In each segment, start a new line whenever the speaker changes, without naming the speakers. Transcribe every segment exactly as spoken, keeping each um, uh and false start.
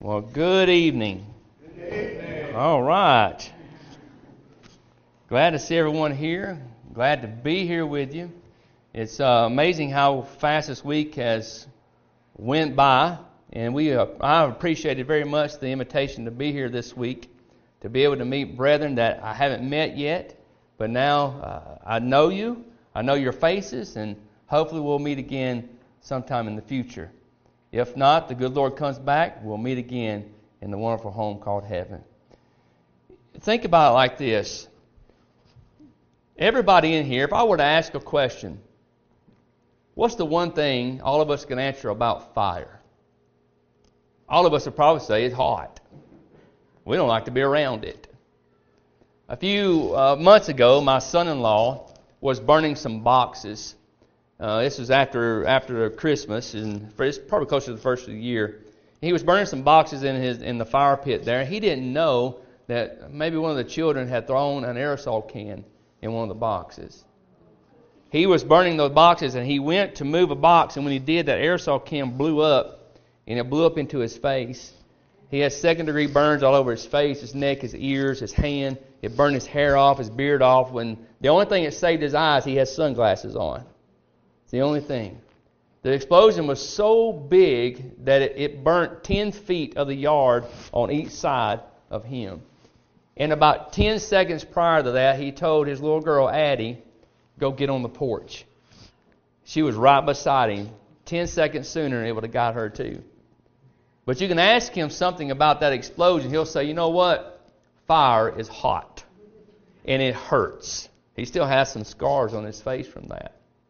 Well, good evening.
Good evening.
All right. Glad to see everyone here. Glad to be here with you. It's uh, amazing how fast this week has went by, and we uh, I appreciated very much the invitation to be here this week, to be able to meet brethren that I haven't met yet, but now uh, I know you, I know your faces, and hopefully we'll meet again sometime in the future. If not, the good Lord comes back, we'll meet again in the wonderful home called heaven. Think about it like this. Everybody in here, if I were to ask a question, what's the one thing all of us can answer about fire? All of us would probably say it's hot. We don't like to be around it. A few uh, months ago, my son-in-law was burning some boxes. Uh, this was after after Christmas, and it's probably close to the first of the year. He was burning some boxes in his in the fire pit there. He didn't know that maybe one of the children had thrown an aerosol can in one of the boxes. He was burning those boxes, and he went to move a box, and when he did, that aerosol can blew up, and it blew up into his face. He had second-degree burns all over his face, his neck, his ears, his hand. It burned his hair off, his beard off. When the only thing that saved his eyes, he had sunglasses on. It's the only thing. The explosion was so big that it, it burnt ten feet of the yard on each side of him. And about ten seconds prior to that, he told his little girl, Addie, go get on the porch. She was right beside him. Ten seconds sooner, and it would have got her too. But you can ask him something about that explosion. He'll say, you know what? Fire is hot. And it hurts. He still has some scars on his face from that.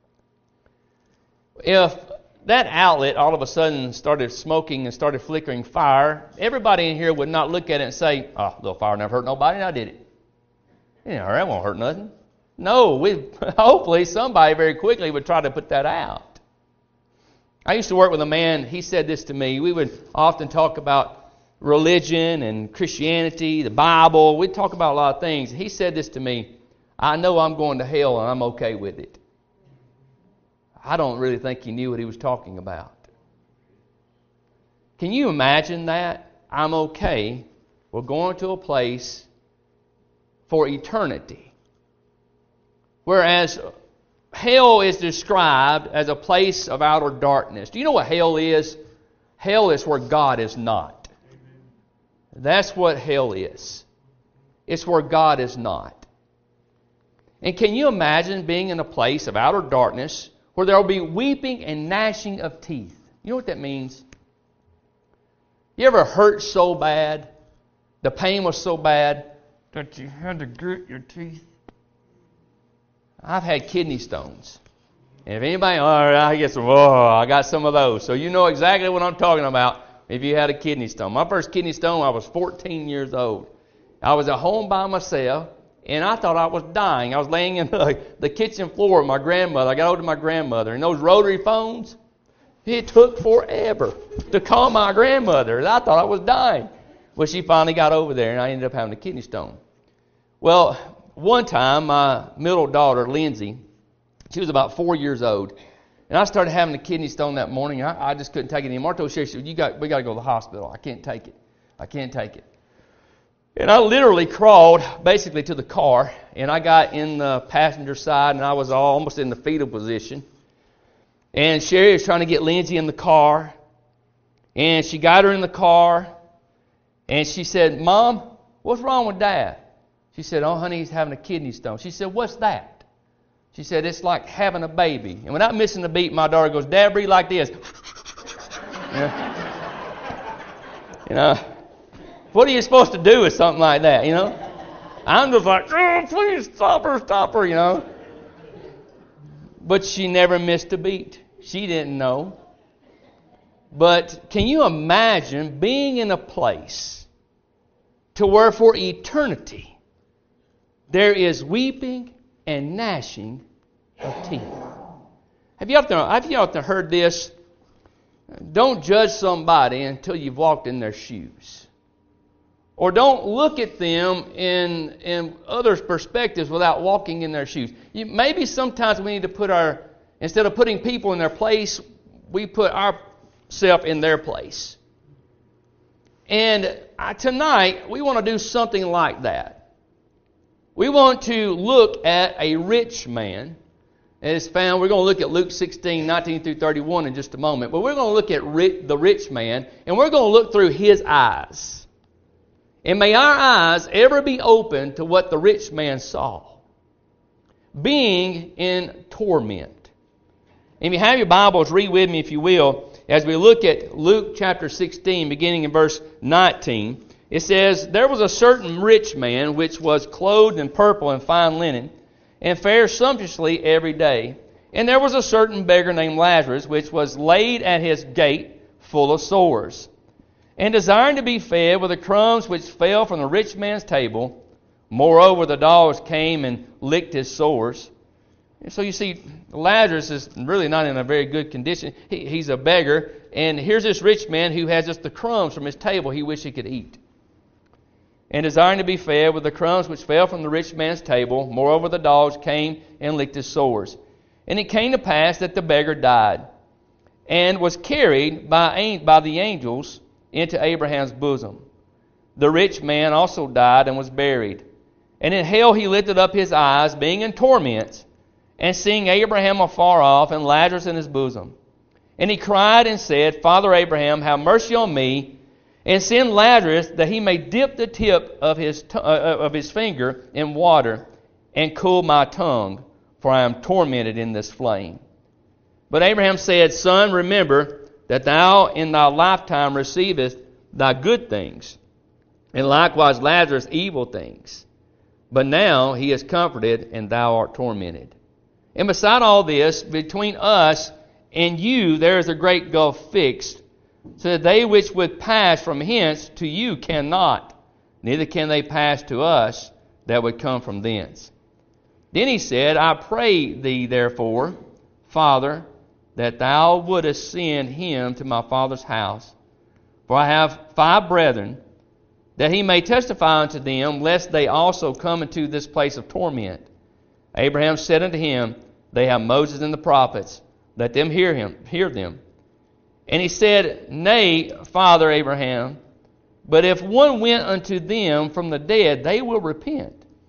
If that outlet all of a sudden started smoking and started flickering fire, everybody in here would not look at it and say, oh, little fire never hurt nobody, and I did it. You know, that won't hurt nothing. No, we hopefully somebody very quickly would try to put that out. I used to work with a man, he said this to me. We would often talk about religion and Christianity, the Bible. We'd talk about a lot of things. He said this to me, I know I'm going to hell and I'm okay with it. I don't really think he knew what he was talking about. Can you imagine that? I'm okay. We're going to a place for eternity. Whereas hell is described as a place of outer darkness. Do you know what hell is? Hell is where God is not. That's what hell is. It's where God is not. And can you imagine being in a place of outer darkness where there will be weeping and gnashing of teeth? You know what that means? You ever hurt so bad, the pain was so bad, that you had to grit your teeth? I've had kidney stones. And if anybody, oh, I get some, oh, I got some of those. So you know exactly what I'm talking about if you had a kidney stone. My first kidney stone, I was fourteen years old. I was at home by myself, and I thought I was dying. I was laying in the, the kitchen floor with my grandmother. I got hold of my grandmother. And those rotary phones, it took forever to call my grandmother. I thought I was dying. Well, she finally got over there, and I ended up having a kidney stone. Well, one time, my middle daughter, Lindsay, she was about four years old, and I started having a kidney stone that morning. I, I just couldn't take it anymore. I told Sherry, she said, you got, we got to go to the hospital. I can't take it. I can't take it. And I literally crawled basically to the car, and I got in the passenger side, and I was almost in the fetal position. And Sherry was trying to get Lindsay in the car, and she got her in the car, and she said, Mom, what's wrong with Dad? She said, oh, honey, he's having a kidney stone. She said, what's that? She said, it's like having a baby. And without missing a beat, my daughter goes, Dad, breathe like this. you know, you know, what are you supposed to do with something like that, you know? I'm just like, oh, please stop her, stop her, you know. But she never missed a beat. She didn't know. But can you imagine being in a place to where for eternity there is weeping and gnashing of teeth? Have you often, have you often heard this? Don't judge somebody until you've walked in their shoes. Or don't look at them in, in others' perspectives without walking in their shoes. You, maybe sometimes we need to put our, instead of putting people in their place, we put ourselves in their place. And uh, tonight, we want to do something like that. We want to look at a rich man. And it's found, we're going to look at Luke sixteen, nineteen through thirty-one in just a moment. But we're going to look at rich, the rich man, and we're going to look through his eyes. And may our eyes ever be open to what the rich man saw. Being in torment. If you have your Bibles, read with me if you will. As we look at Luke chapter sixteen, beginning in verse nineteen, it says, "There was a certain rich man which was clothed in purple and fine linen, and fared sumptuously every day. And there was a certain beggar named Lazarus, which was laid at his gate, full of sores, and desiring to be fed with the crumbs which fell from the rich man's table. Moreover, the dogs came and licked his sores." And so you see, Lazarus is really not in a very good condition. He, he's a beggar, and here's this rich man who has just the crumbs from his table he wished he could eat. "And desiring to be fed with the crumbs which fell from the rich man's table, moreover the dogs came and licked his sores. And it came to pass that the beggar died, and was carried by, by the angels into Abraham's bosom. The rich man also died and was buried. And in hell he lifted up his eyes, being in torments, and seeing Abraham afar off, and Lazarus in his bosom. And he cried and said, Father Abraham, have mercy on me, and send Lazarus that he may dip the tip of his t- uh, of his finger in water, and cool my tongue, for I am tormented in this flame. But Abraham said, Son, remember that thou in thy lifetime receivest thy good things, and likewise Lazarus evil things. But now he is comforted, and thou art tormented. And beside all this, between us and you there is a great gulf fixed, so that they which would pass from hence to you cannot, neither can they pass to us that would come from thence. Then he said, I pray thee therefore, Father, that thou wouldest send him to my father's house. For I have five brethren, that he may testify unto them, lest they also come into this place of torment. Abraham said unto him, They have Moses and the prophets, let them hear him, hear them. And he said, Nay, Father Abraham, but if one went unto them from the dead, they will repent.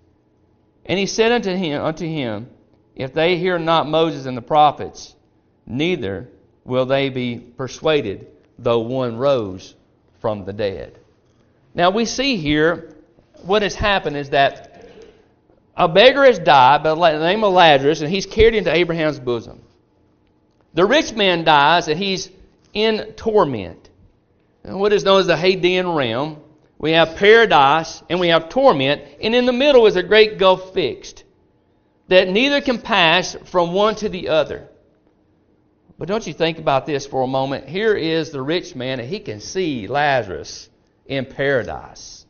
And he said unto him, unto him, If they hear not Moses and the prophets, neither will they be persuaded, though one rose from the dead. Now we see here, what has happened is that a beggar has died by the name of Lazarus, and he's carried into Abraham's bosom. The rich man dies, and he's in torment. And what is known as the Hadean realm. We have paradise, and we have torment, and in the middle is a great gulf fixed, that neither can pass from one to the other. But don't you think about this for a moment. Here is the rich man, and he can see Lazarus in paradise.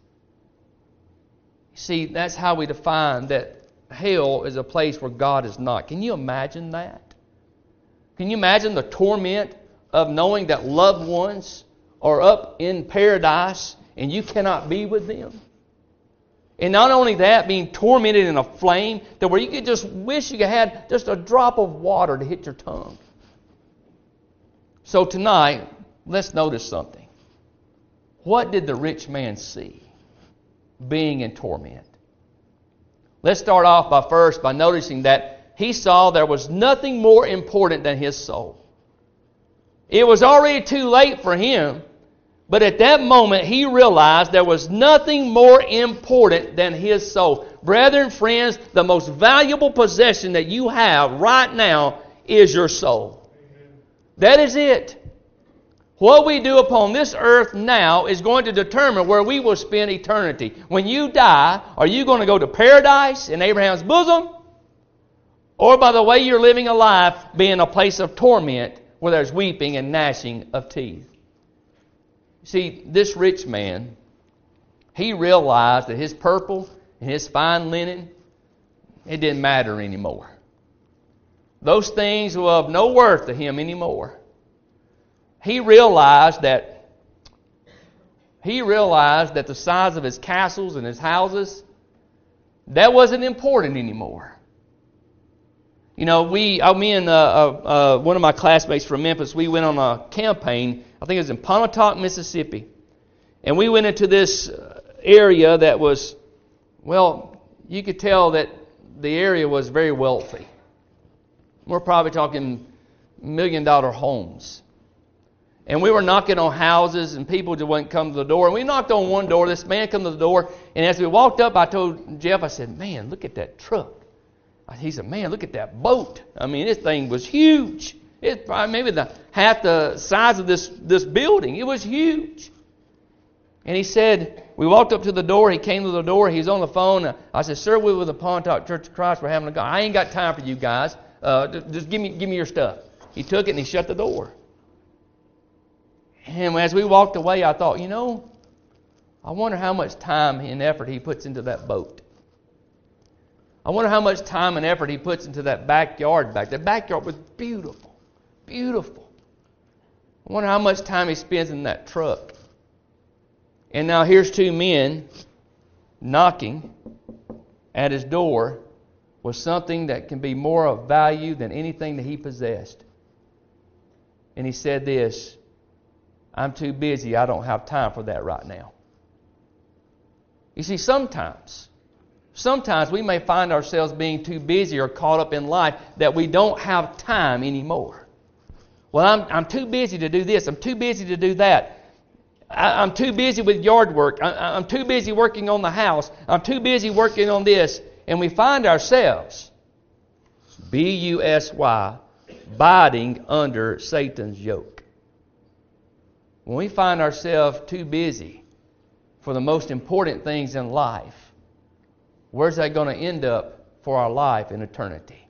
See, that's how we define that hell is a place where God is not. Can you imagine that? Can you imagine the torment of knowing that loved ones are up in paradise and you cannot be with them? And not only that, being tormented in a flame, that where you could just wish you had just a drop of water to hit your tongue. So tonight, let's notice something. What did the rich man see being in torment? Let's start off by first by noticing that he saw there was nothing more important than his soul. It was already too late for him, but at that moment he realized there was nothing more important than his soul. Brethren, friends, the most valuable possession that you have right now is your soul. That is it. What we do upon this earth now is going to determine where we will spend eternity. When you die, are you going to go to paradise in Abraham's bosom? Or by the way you're living a life, be in a place of torment where there's weeping and gnashing of teeth? See, this rich man, he realized that his purple and his fine linen, it didn't matter anymore. Those things were of no worth to him anymore. He realized that he realized that the size of his castles and his houses, that wasn't important anymore. You know, we, I, me and uh, uh, uh, one of my classmates from Memphis, we went on a campaign. I think it was in Pontotoc, Mississippi. And we went into this area that was, well, you could tell that the area was very wealthy. We're probably talking million dollar homes. And we were knocking on houses, and people just wouldn't come to the door. And we knocked on one door. This man came to the door, and as we walked up, I told Jeff, I said, man, look at that truck. He said, man, look at that boat. I mean, this thing was huge. It's probably maybe the half the size of this, this building. It was huge. And he said, we walked up to the door. He came to the door. He's on the phone. I said, sir, we're with the Pontotoc Church of Christ. We're having a go. I ain't got time for you guys. Uh, just give me, give me your stuff. He took it and he shut the door. And as we walked away, I thought, you know, I wonder how much time and effort he puts into that boat. I wonder how much time and effort he puts into that backyard back. That backyard was beautiful, beautiful. I wonder how much time he spends in that truck. And now here's two men knocking at his door with something that can be more of value than anything that he possessed. And he said this, I'm too busy. I don't have time for that right now. You see, sometimes, sometimes we may find ourselves being too busy or caught up in life that we don't have time anymore. Well, I'm, I'm too busy to do this. I'm too busy to do that. I, I'm too busy with yard work. I, I'm too busy working on the house. I'm too busy working on this. And we find ourselves, B U S Y, biting under Satan's yoke. When we find ourselves too busy for the most important things in life, where's that going to end up for our life in eternity?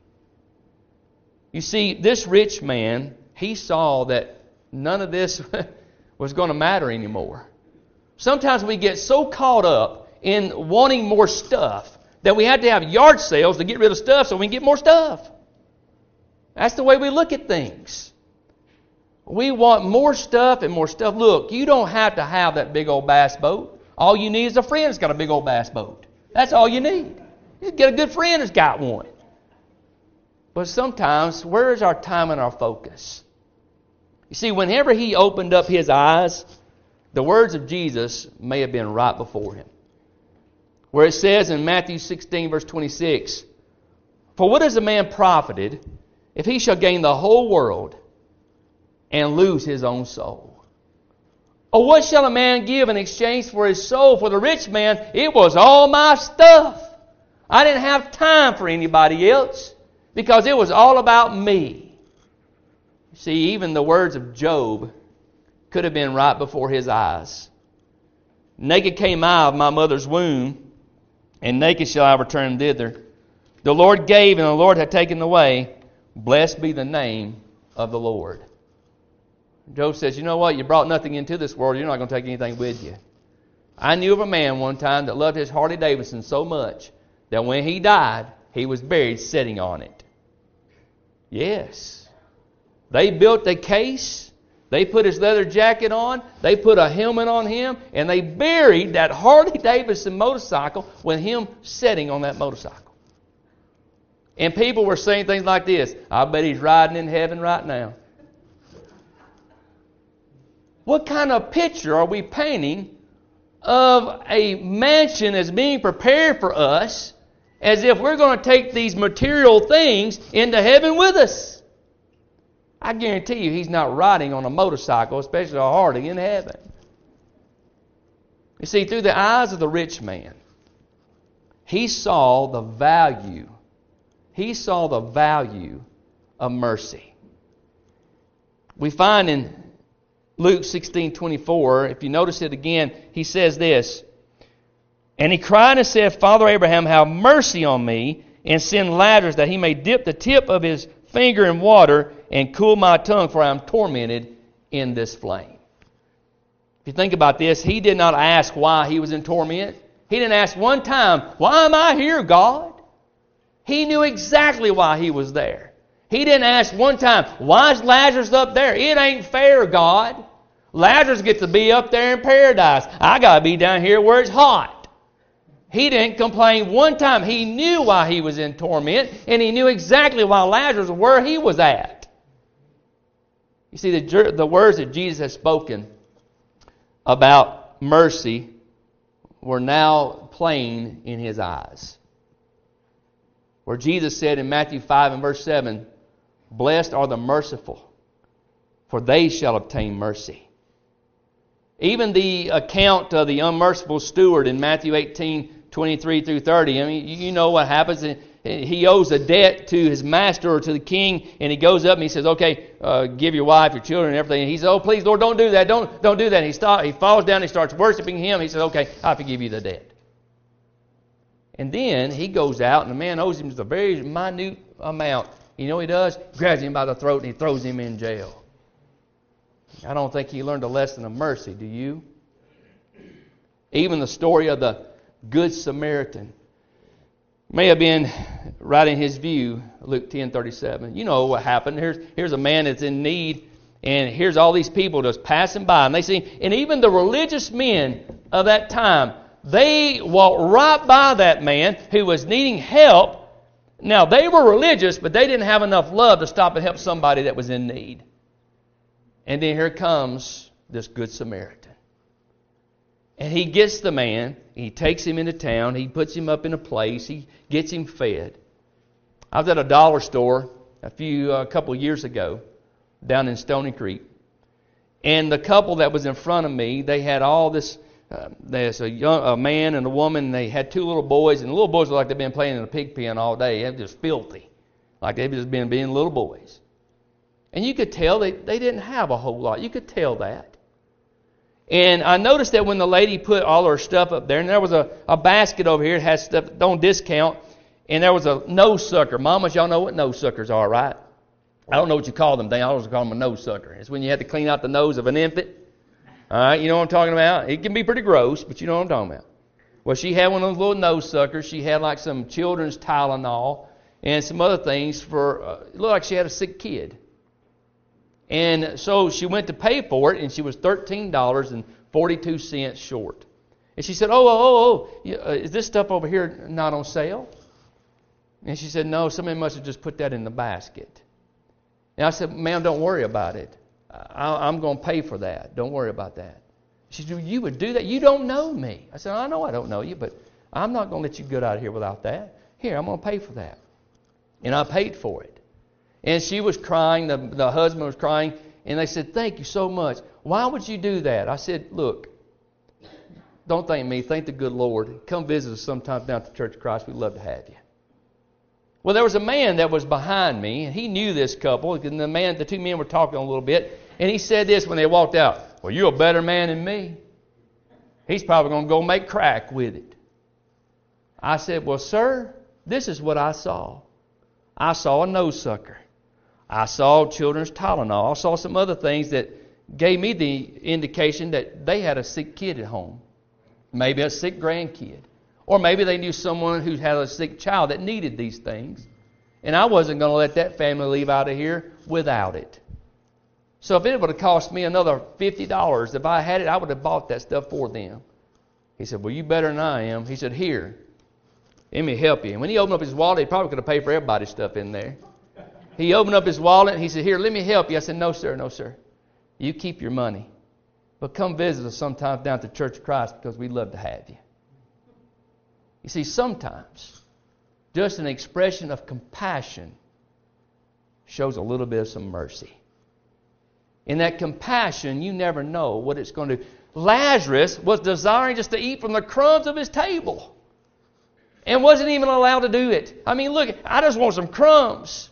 You see, this rich man, he saw that none of this was going to matter anymore. Sometimes we get so caught up in wanting more stuff that we have to have yard sales to get rid of stuff so we can get more stuff. That's the way we look at things. We want more stuff and more stuff. Look, you don't have to have that big old bass boat. All you need is a friend that's got a big old bass boat. That's all you need. You get a good friend that's got one. But sometimes, where is our time and our focus? You see, whenever he opened up his eyes, the words of Jesus may have been right before him. Where it says in Matthew sixteen, verse twenty-six, for what is a man profited if he shall gain the whole world and lose his own soul? Or what shall a man give in exchange for his soul? For the rich man, it was all my stuff. I didn't have time for anybody else because it was all about me. See, even the words of Job could have been right before his eyes. Naked came I of my mother's womb, and naked shall I return thither. The Lord gave, and the Lord hath taken away. Blessed be the name of the Lord. Job says, you know what? You brought nothing into this world. You're not going to take anything with you. I knew of a man one time that loved his Harley Davidson so much that when he died, he was buried sitting on it. Yes. They built a case. They put his leather jacket on. They put a helmet on him. And they buried that Harley Davidson motorcycle with him sitting on that motorcycle. And people were saying things like this. I bet he's riding in heaven right now. What kind of picture are we painting of a mansion as being prepared for us as if we're going to take these material things into heaven with us? I guarantee you he's not riding on a motorcycle, especially a Harley, in heaven. You see, through the eyes of the rich man, he saw the value. He saw the value of mercy. We find in Luke sixteen twenty-four, if you notice it again, he says this, and he cried and said, Father Abraham, have mercy on me, and send Lazarus that he may dip the tip of his finger in water and cool my tongue, for I am tormented in this flame. If you think about this, he did not ask why he was in torment. He didn't ask one time, why am I here, God? He knew exactly why he was there. He didn't ask one time, why is Lazarus up there? It ain't fair, God. Lazarus gets to be up there in paradise. I got to be down here where it's hot. He didn't complain one time. He knew why he was in torment, and he knew exactly why Lazarus was where he was at. You see, the, the words that Jesus has spoken about mercy were now plain in his eyes. Where Jesus said in Matthew five and verse seven, "Blessed are the merciful, for they shall obtain mercy." Even the account of the unmerciful steward in Matthew eighteen, twenty-three through thirty, I mean, you know what happens. He owes a debt to his master or to the king, and he goes up and he says, "Okay, uh, give your wife, your children, and everything." And he says, "Oh, please, Lord, don't do that. Don't don't do that." And he, stop, he falls down and he starts worshiping him. He says, "Okay, I forgive you the debt." And then he goes out, and the man owes him just a very minute amount. You know what he does? He grabs him by the throat and he throws him in jail. I don't think he learned a lesson of mercy, do you? Even the story of the Good Samaritan may have been right in his view, Luke ten thirty-seven. You know what happened. Here's, here's a man that's in need, and here's all these people just passing by. And they see, and even the religious men of that time, they walked right by that man who was needing help. Now, they were religious, but they didn't have enough love to stop and help somebody that was in need. And then here comes this Good Samaritan. And he gets the man, he takes him into town, he puts him up in a place, he gets him fed. I was at a dollar store a few, a couple of years ago down in Stony Creek. And the couple that was in front of me, they had all this, uh, there's a, young, a man and a woman, and they had two little boys, and the little boys were like they've been playing in a pig pen all day. They were just filthy, like they've just been being little boys. And you could tell they, they didn't have a whole lot. You could tell that. And I noticed that when the lady put all her stuff up there, and there was a, a basket over here that had stuff on discount, and there was a nose sucker. Mamas, y'all know what nose suckers are, right? I don't know what you call them. They always call them a nose sucker. It's when you have to clean out the nose of an infant. All right, you know what I'm talking about? It can be pretty gross, but you know what I'm talking about. Well, she had one of those little nose suckers. She had like some children's Tylenol and some other things for, uh, it looked like she had a sick kid. And so she went to pay for it, and she was thirteen dollars and forty-two cents short. And she said, oh, oh, oh, oh, is this stuff over here not on sale? And she said, no, somebody must have just put that in the basket. And I said, ma'am, don't worry about it. I, I'm going to pay for that. Don't worry about that. She said, you would do that? You don't know me. I said, I know I don't know you, but I'm not going to let you get out of here without that. Here, I'm going to pay for that. And I paid for it. And she was crying, the, the husband was crying, and they said, thank you so much. Why would you do that? I said, look, don't thank me, thank the good Lord. Come visit us sometime down at the Church of Christ. We'd love to have you. Well, there was a man that was behind me, and he knew this couple, and the man, the two men were talking a little bit, and he said this when they walked out, well, you're a better man than me. He's probably going to go make crack with it. I said, well, sir, this is what I saw. I saw a nose sucker. I saw children's Tylenol. I saw some other things that gave me the indication that they had a sick kid at home. Maybe a sick grandkid. Or maybe they knew someone who had a sick child that needed these things. And I wasn't going to let that family leave out of here without it. So if it would have cost me another fifty dollars, if I had it, I would have bought that stuff for them. He said, well, you better than I am. He said, here, let me help you. And when he opened up his wallet, he probably could have paid for everybody's stuff in there. He opened up his wallet and he said, here, let me help you. I said, no, sir, no, sir. You keep your money. But come visit us sometime down at the Church of Christ because we'd love to have you. You see, sometimes just an expression of compassion shows a little bit of some mercy. In that compassion, you never know what it's going to do. Lazarus was desiring just to eat from the crumbs of his table and wasn't even allowed to do it. I mean, look, I just want some crumbs.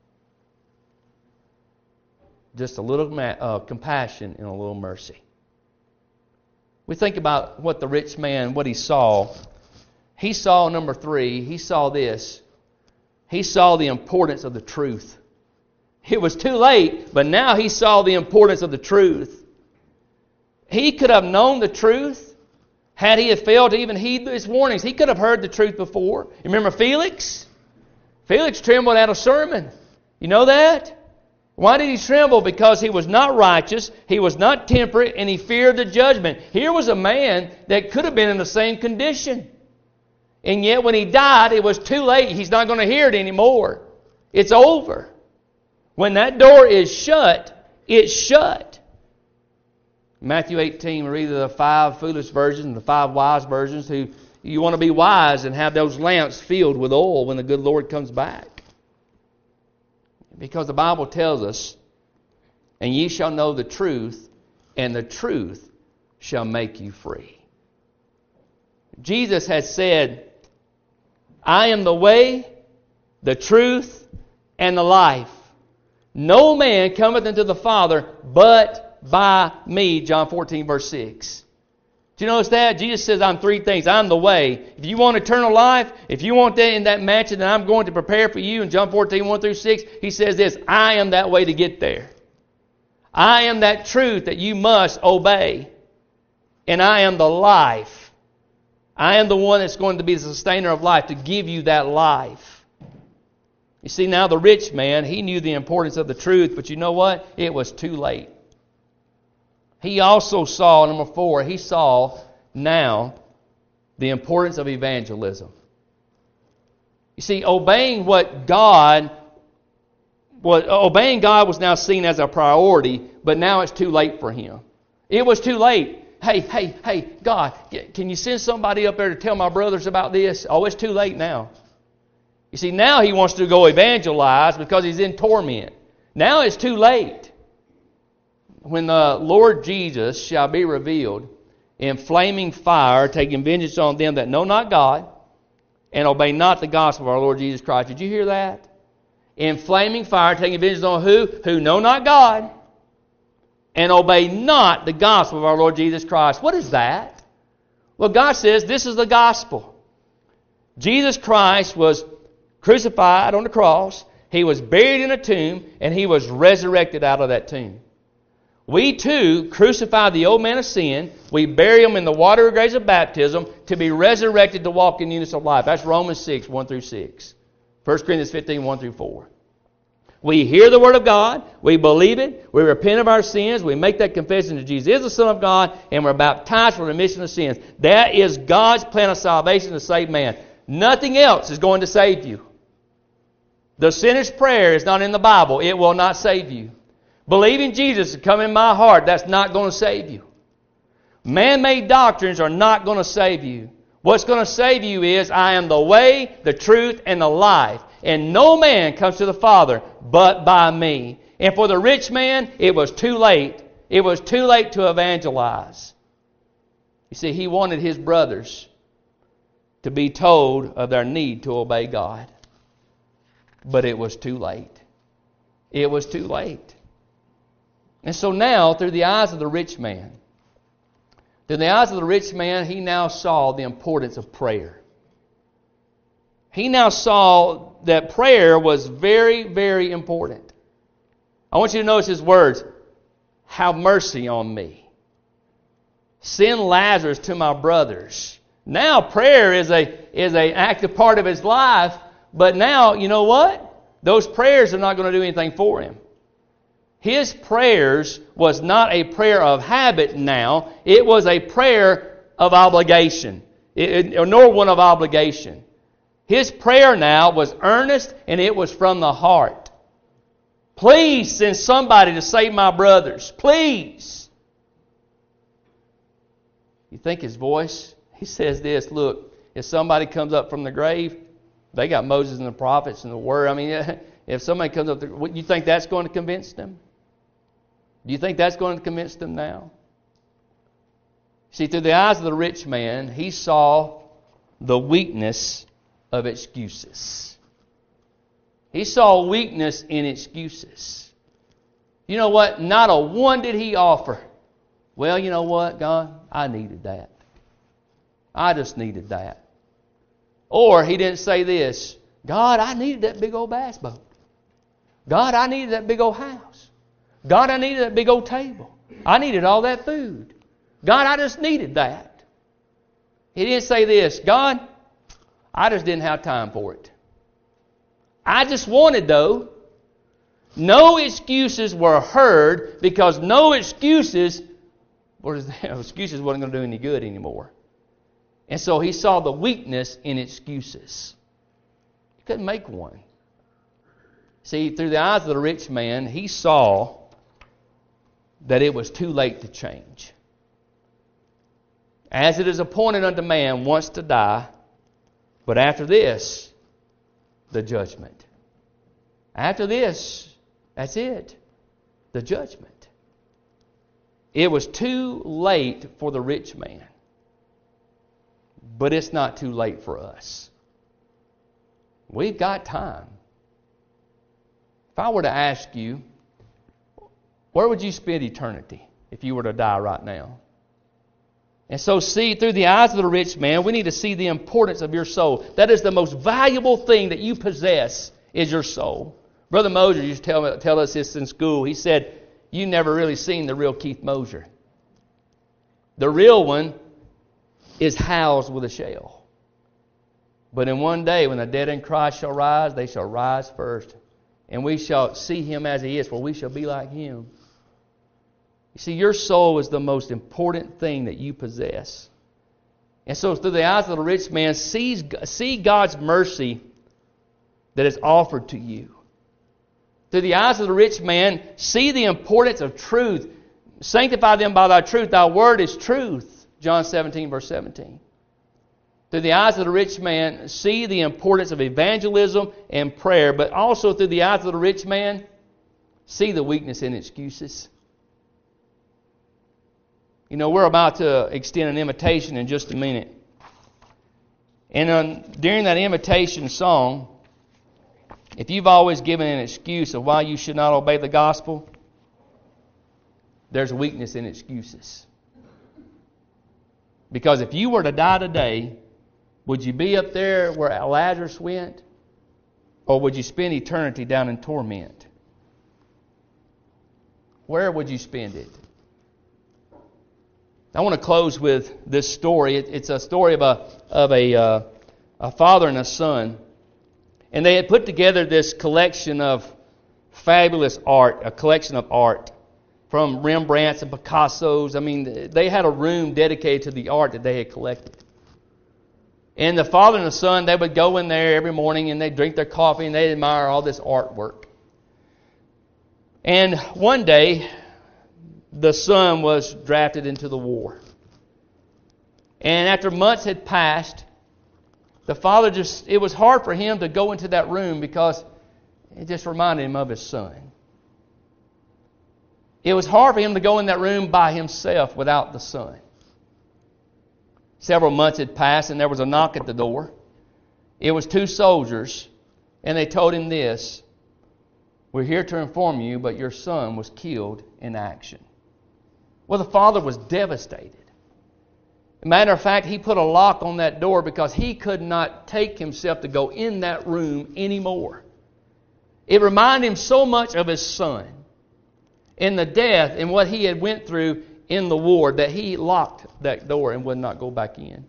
Just a little uh, compassion and a little mercy. We think about what the rich man, what he saw. He saw, number three, he saw this. He saw the importance of the truth. It was too late, but now he saw the importance of the truth. He could have known the truth had he had failed to even heed his warnings. He could have heard the truth before. You remember Felix? Felix trembled at a sermon. You know that? Why did he tremble? Because he was not righteous, he was not temperate, and he feared the judgment. Here was a man that could have been in the same condition. And yet when he died, it was too late. He's not going to hear it anymore. It's over. When that door is shut, it's shut. Matthew eighteen, we read the five foolish virgins and the five wise virgins who you want to be wise and have those lamps filled with oil when the good Lord comes back. Because the Bible tells us, and ye shall know the truth, and the truth shall make you free. Jesus has said, I am the way, the truth, and the life. No man cometh unto the Father but by me. John fourteen, verse six. Do you notice that? Jesus says, I'm three things. I'm the way. If you want eternal life, if you want that in that mansion that I'm going to prepare for you, in John fourteen, one through six, he says this, I am that way to get there. I am that truth that you must obey. And I am the life. I am the one that's going to be the sustainer of life, to give you that life. You see, now the rich man, he knew the importance of the truth, but you know what? It was too late. He also saw, number four, he saw now the importance of evangelism. You see, obeying what God, what, obeying God was now seen as a priority, but now it's too late for him. It was too late. Hey, hey, hey, God, can you send somebody up there to tell my brothers about this? Oh, it's too late now. You see, now he wants to go evangelize because he's in torment. Now it's too late. When the Lord Jesus shall be revealed in flaming fire, taking vengeance on them that know not God and obey not the gospel of our Lord Jesus Christ. Did you hear that? In flaming fire, taking vengeance on who? Who know not God and obey not the gospel of our Lord Jesus Christ. What is that? Well, God says this is the gospel. Jesus Christ was crucified on the cross. He was buried in a tomb, and he was resurrected out of that tomb. We too crucify the old man of sin. We bury him in the water of grace of baptism to be resurrected to walk in newness of life. That's Romans six, one through six. First Corinthians fifteen, one through four. We hear the word of God. We believe it. We repent of our sins. We make that confession that Jesus is the Son of God, and we're baptized for remission of sins. That is God's plan of salvation to save man. Nothing else is going to save you. The sinner's prayer is not in the Bible. It will not save you. Believing Jesus to come in my heart, that's not going to save you. Man-made doctrines are not going to save you. What's going to save you is, I am the way, the truth, and the life. And no man comes to the Father but by me. And for the rich man, it was too late. It was too late to evangelize. You see, he wanted his brothers to be told of their need to obey God. But it was too late. It was too late. And so now, through the eyes of the rich man, through the eyes of the rich man, he now saw the importance of prayer. He now saw that prayer was very, very important. I want you to notice his words. Have mercy on me. Send Lazarus to my brothers. Now prayer is a is an active part of his life, but now, you know what? Those prayers are not going to do anything for him. His prayers was not a prayer of habit now. It was a prayer of obligation, it, it, nor one of obligation. His prayer now was earnest, and it was from the heart. Please send somebody to save my brothers. Please. You think his voice? He says this, look, if somebody comes up from the grave, they got Moses and the prophets and the Word. I mean, if somebody comes up, there, you think that's going to convince them? Do you think that's going to convince them now? See, through the eyes of the rich man, he saw the weakness of excuses. He saw weakness in excuses. You know what? Not a one did he offer. Well, you know what, God? I needed that. I just needed that. Or he didn't say this, God, I needed that big old bass boat. God, I needed that big old house. God, I needed that big old table. I needed all that food. God, I just needed that. He didn't say this, God, I just didn't have time for it. I just wanted, though. No excuses were heard because no excuses, what is that? Excuses wasn't going to do any good anymore. And so he saw the weakness in excuses. He couldn't make one. See, through the eyes of the rich man, he saw that it was too late to change. As it is appointed unto man once to die, but after this, the judgment. After this, that's it. The judgment. It was too late for the rich man. But it's not too late for us. We've got time. If I were to ask you, where would you spend eternity if you were to die right now? And so see, through the eyes of the rich man, we need to see the importance of your soul. That is the most valuable thing that you possess, is your soul. Brother Mosier used to tell, tell us this in school. He said, you never really seen the real Keith Mosier. The real one is housed with a shell. But in one day, when the dead in Christ shall rise, they shall rise first. And we shall see him as he is, for we shall be like him. You see, your soul is the most important thing that you possess. And so through the eyes of the rich man, sees, see God's mercy that is offered to you. Through the eyes of the rich man, see the importance of truth. Sanctify them by thy truth. Thy word is truth. John seventeen, verse seventeen. Through the eyes of the rich man, see the importance of evangelism and prayer. But also through the eyes of the rich man, see the weakness in excuses. You know, we're about to extend an invitation in just a minute. And on, during that invitation song, if you've always given an excuse of why you should not obey the gospel, there's a weakness in excuses. Because if you were to die today, would you be up there where Lazarus went? Or would you spend eternity down in torment? Where would you spend it? I want to close with this story. It's a story of a, of a, uh, a father and a son. And they had put together this collection of fabulous art, a collection of art from Rembrandts and Picassos. I mean, they had a room dedicated to the art that they had collected. And the father and the son, they would go in there every morning and they'd drink their coffee and they'd admire all this artwork. And one day, the son was drafted into the war. And after months had passed, the father just, it was hard for him to go into that room because it just reminded him of his son. It was hard for him to go in that room by himself without the son. Several months had passed and there was a knock at the door. It was two soldiers and they told him this: "We're here to inform you, but your son was killed in action." Well, the father was devastated. As a matter of fact, he put a lock on that door because he could not take himself to go in that room anymore. It reminded him so much of his son and the death and what he had went through in the war that he locked that door and would not go back in.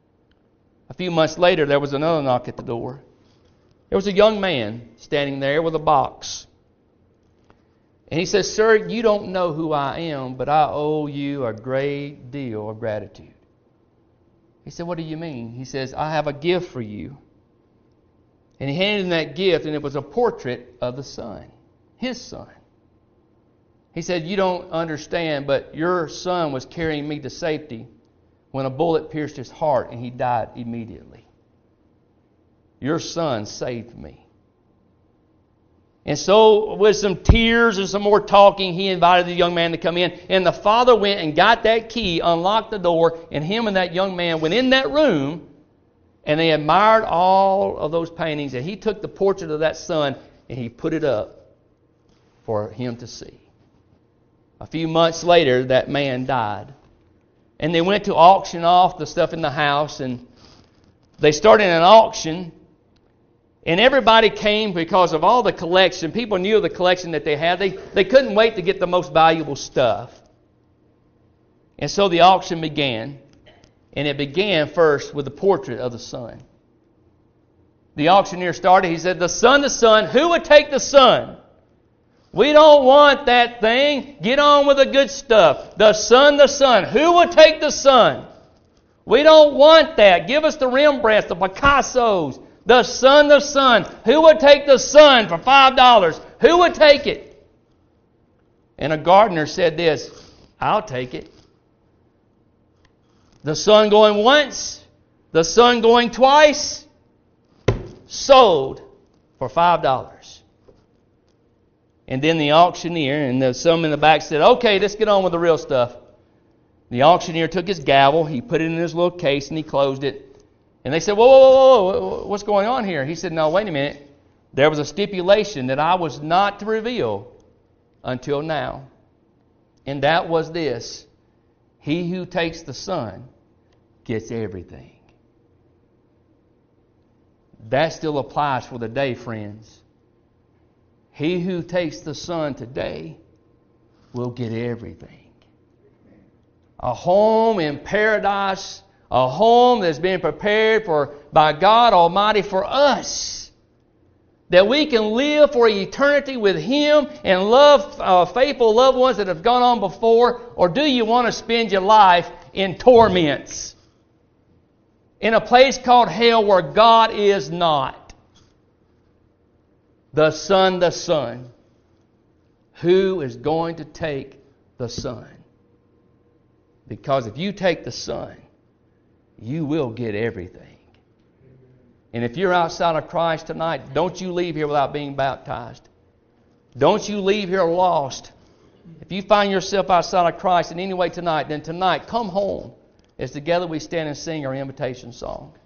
A few months later, there was another knock at the door. There was a young man standing there with a box. And he says, "Sir, you don't know who I am, but I owe you a great deal of gratitude." He said, "What do you mean?" He says, "I have a gift for you." And he handed him that gift, and it was a portrait of the son, his son. He said, "You don't understand, but your son was carrying me to safety when a bullet pierced his heart and he died immediately. Your son saved me." And so with some tears and some more talking, he invited the young man to come in. And the father went and got that key, unlocked the door, and him and that young man went in that room, and they admired all of those paintings. And he took the portrait of that son and he put it up for him to see. A few months later, that man died. And they went to auction off the stuff in the house, and they started an auction. And everybody came because of all the collection. People knew of the collection that they had. They, they couldn't wait to get the most valuable stuff. And so the auction began. And it began first with the portrait of the son. The auctioneer started. He said, "The son, the son, who would take the son? We don't want that thing. Get on with the good stuff. The son, the son, who would take the son? We don't want that. Give us the Rembrandts, the Picassos. The son, the son. Who would take the son for five dollars? Who would take it?" And a gardener said this, I'll take it. The son going once, the son going twice, sold for five dollars. And then the auctioneer and the some in the back said, okay, let's get on with the real stuff. The auctioneer took his gavel, he put it in his little case, and he closed it. And they said, whoa, whoa, whoa, whoa, what's going on here? He said, no, wait a minute. There was a stipulation that I was not to reveal until now. And that was this. He who takes the Son gets everything. That still applies for the day, friends. He who takes the Son today will get everything. A home in paradise, a home that's been prepared for by God Almighty for us, that we can live for eternity with Him and love uh, faithful loved ones that have gone on before, or do you want to spend your life in torments, in a place called hell where God is not? The Son, the Son. Who is going to take the Son? Because if you take the Son, you will get everything. And if you're outside of Christ tonight, don't you leave here without being baptized. Don't you leave here lost. If you find yourself outside of Christ in any way tonight, then tonight, come home as together we stand and sing our invitation song.